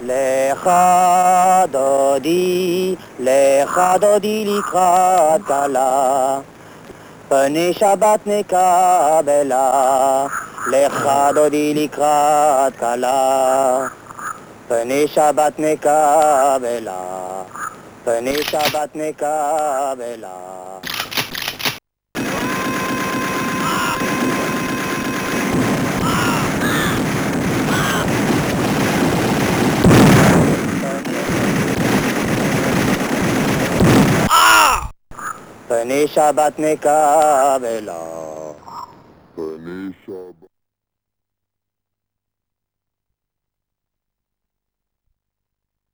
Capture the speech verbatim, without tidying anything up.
לך דודי, לך דודי לקראת כלה, פני שבת נקבלה. לך דודי לקראת כלה, פני שבת נקבלה, פני שבת נקבלה. פני שבת נקבלה, פני שבת